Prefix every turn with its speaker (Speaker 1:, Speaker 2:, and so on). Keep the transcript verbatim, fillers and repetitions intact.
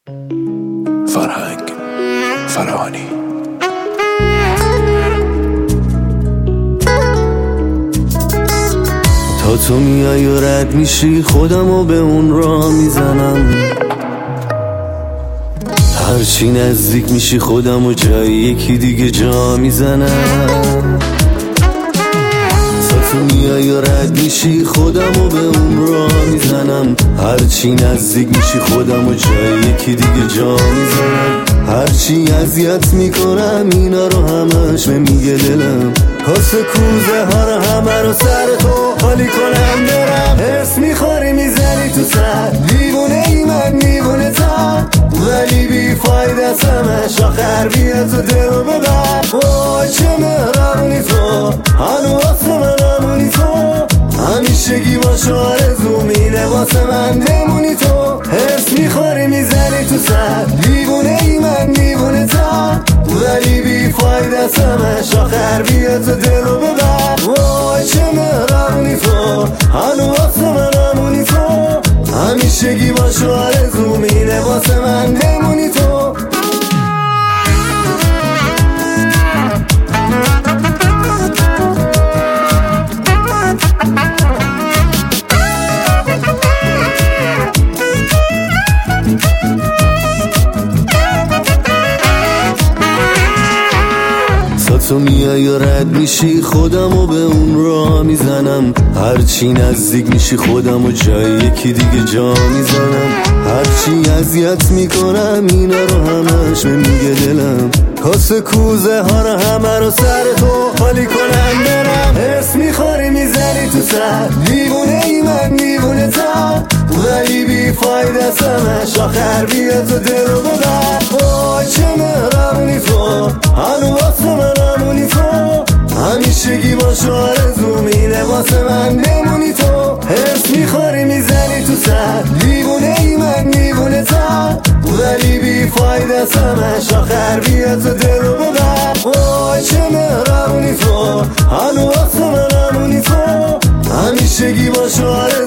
Speaker 1: فرهنگ فراهانی.
Speaker 2: تا تو میای و رد میشی خودمو به اون راه میزنم، هرچی نزدیک میشی خودمو جای یکی دیگه جا میزنم. تا تو میای و رد میشی خودمو به اون راه میزنم، هرچی نزدیک میشی خودمو جای یکی دیگه جا میزنم. هرچی اذیت میکنم اینا رو همش میگه دلم، کاسه کوزه ها رو همه رو سر تو خالی کنم برم. حس میخوری میزنی تو سر، دیوونه ای من دیوونه تا، ولی بی فایده سمش آخر بیا تو دل رو ببر. وای چه مهربونی تو، هنو واسه من همونی تو، همیشگی باش آرزو مینه واسه من بمونی تو. حس میخوری میزنی تو سر، دیوونه ای من دیوونه تا، ولی بی فایده سمش آخر بیا تو دل رو ببر. وای چه مهربونی تو، هنو واسه من همونی تو، همیشگی باش آرزو مینه واسه من بمونی تو. تو میای و رد میشی خودمو به اون راه میزنم، هرچی نزدیک میشی خودمو جای یکی دیگه جا میزنم. هرچی اذیت میکنم اینا رو همش میگه دلم، کاسه کوزه ها رو همه رو سر تو خالی کنم برم. حس میخوری میزنی تو سر، دیوونه ای من دیوونه تا، ولی بی فایده سمش آخر بیا تو دل رو ببر. وای چه مهربونی تو، هنو واسه من همونی تو، همیشگی باش آرزو مینه واسه من بمونی تو. حس میخوری میزنی تو سر، دیوونه ای من دیوونه تا، ولی بی فایده سمش آخر بیا تو دل رو ببر. وای چه مهربونی تو، هنو واسه من همونی تو، همیشگی باش آرزو